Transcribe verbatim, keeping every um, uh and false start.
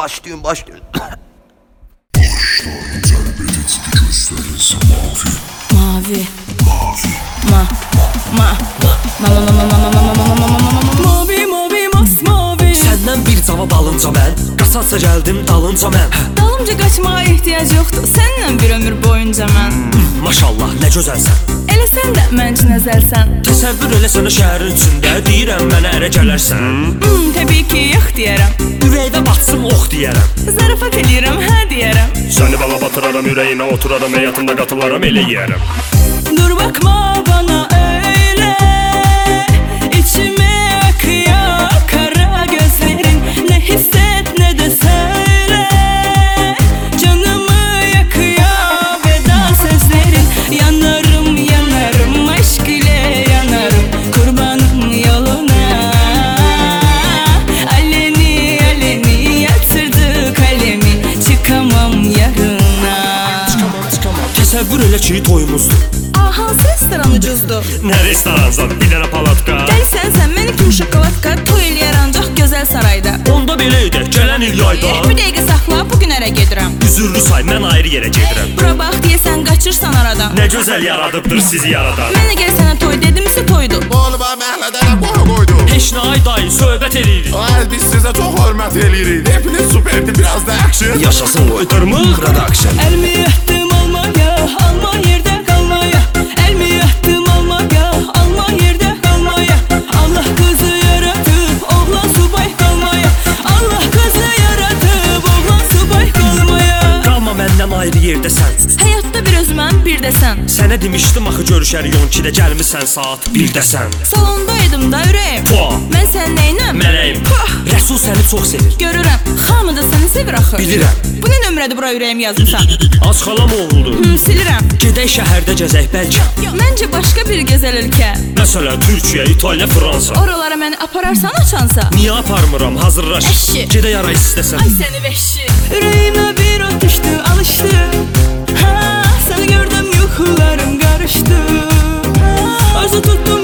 başlayın başlayın. Başlar cəlbedici gözlərinsə mavi. Mavi. Mavi. Ma. Ma. Ma ma ma ma ma ma ma ma ma ma ma ma. Mavi mavi masmavi. Səndən bir cavab alınca mən, qaçatsa gəldim dalınca mən. Dalımca qaçmağa ehtiyac yoxdur. Səninlə bir ömür boyunca mən. Maşallah nə gözəlsən. Elə sən də mənci nəzəlsən. Təsəvvür elə sənə şəhərin içində, deyirəm mənə ərə gələrsən. Hmm, təbii ki, yox deyərəm. Ürəkdə batsın ox deyərəm. Zarafat eləyirəm, hə deyərəm. Səni bala batıraram, ürəyinə oturaram, həyatında qatılaram, elə yeyərəm. Dur bakma bana öyle, içime akıyor kara gözlerin. Ne hisset ne de söyle, canımı yakıyor veda sözlerin. Yanarım yanarım aşk ile yanarım, kurbanım yoluna. Aleni aleni yatırdı kalemi, çıkamam yarına. Çıkamam, çıkamam. Təsəvvür elə ki toyumuzdur. Hansı restoran ucuzdur? Nə restoransan, bir dənə palatka. Gəlsən sən məni kimi şokoladka, toy eləyər ancaq gözəl sarayda. Onda belə edək, gələn il yayda. Eh, bir dəqiqə saxla, bugün ərə gedirəm. Üzürlü say, mən ayrı yerə gedirəm. Bura bax deyəsən qaçırsan aradan. Nə gözəl yaradıbdır sizi yaradan. Mənə gəl sənə toy dedimsə toydu. Oğluma məhəllədə boy qoydu. Heç nə ay dayı, söhbət eləyirik. Ay biz sizə çox hörmət eləyirik. Hepiniz superdi, biraz da action. Yaşasın Qoytarmıq Production. Əlmi yətdim almaya, alma yerdə qalmaya. Əlmi yətdim almaya, alma yerdə qalmaya. Allah qızı yaratıb, oğlan subay qalmaya. Allah qızı yaratıb, oğlan subay qalmaya. Qalma məndən ayrı yerdəsən. Həyatda bir özümən, bir də sən. Sənə demişdim axı görüşərik on ikidə, gəlmisən saat birdəsən. Salondaydım da ürəyim. Pua. Mən sən neynəm? Mələyim. Pah. Rəsul səni çox sevir. Görürəm, hamı da səni sevir axı. Bilirəm. Bu nə nömrədir bura ürəyim yazırsan? Az xalam oldu. Hı, silirəm. Gedək şəhərdə gəzək bəlkə. Məncə başqa bir gözəl ölkə. Məsələn Türkiyə, İtaliya, Fransa. Oralara məni apararsan açansa. Niyə aparmıram? Hazırlaş. Əşi. Gedək ara istəsən. Ay səni vəhşi. Ürəyimə bir ot düşdü, alışdı. Ha, səni gördüm yuxularım qarışdı. Ha, arzu tutdum